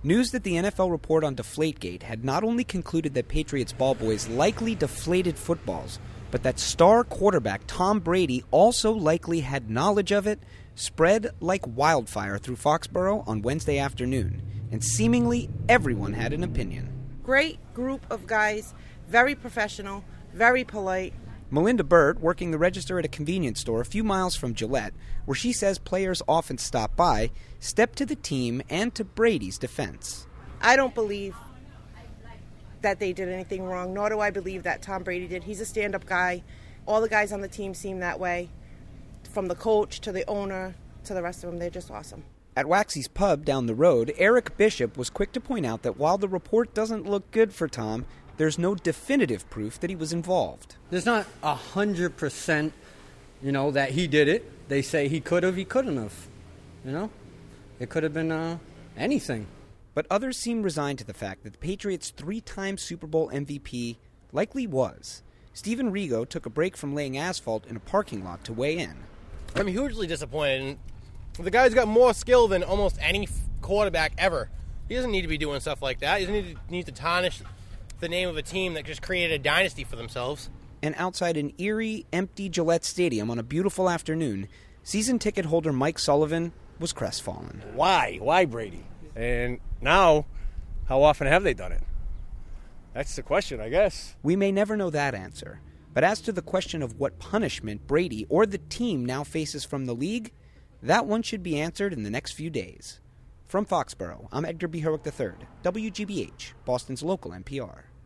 News that the NFL report on Deflategate had not only concluded that Patriots ball boys likely deflated footballs, but that star quarterback Tom Brady also likely had knowledge of it, spread like wildfire through Foxborough on Wednesday afternoon, and seemingly everyone had an opinion. Great group of guys, very professional, very polite. Melinda Burt, working the register at a convenience store a few miles from Gillette, where she says players often stop by, stepped to the team and to Brady's defense. I don't believe that they did anything wrong, nor do I believe that Tom Brady did. He's a stand-up guy. All the guys on the team seem that way, from the coach to the owner to the rest of them. They're just awesome. At Waxy's Pub down the road, Eric Bishop was quick to point out that while the report doesn't look good for Tom, there's no definitive proof that he was involved. There's not 100%, that he did it. They say he could have, he couldn't have. It could have been anything. But others seem resigned to the fact that the Patriots' 3-time Super Bowl MVP likely was. Steven Rigo took a break from laying asphalt in a parking lot to weigh in. I'm hugely disappointed. The guy's got more skill than almost any quarterback ever. He doesn't need to be doing stuff like that. He doesn't need to tarnish the name of a team that just created a dynasty for themselves. And outside an eerie, empty Gillette Stadium on a beautiful afternoon, season ticket holder Mike Sullivan was crestfallen. Why? Why Brady? And now, how often have they done it? That's the question, I guess. We may never know that answer. But as to the question of what punishment Brady or the team now faces from the league, that one should be answered in the next few days. From Foxborough, I'm Edgar B. Herwick III, WGBH, Boston's local NPR.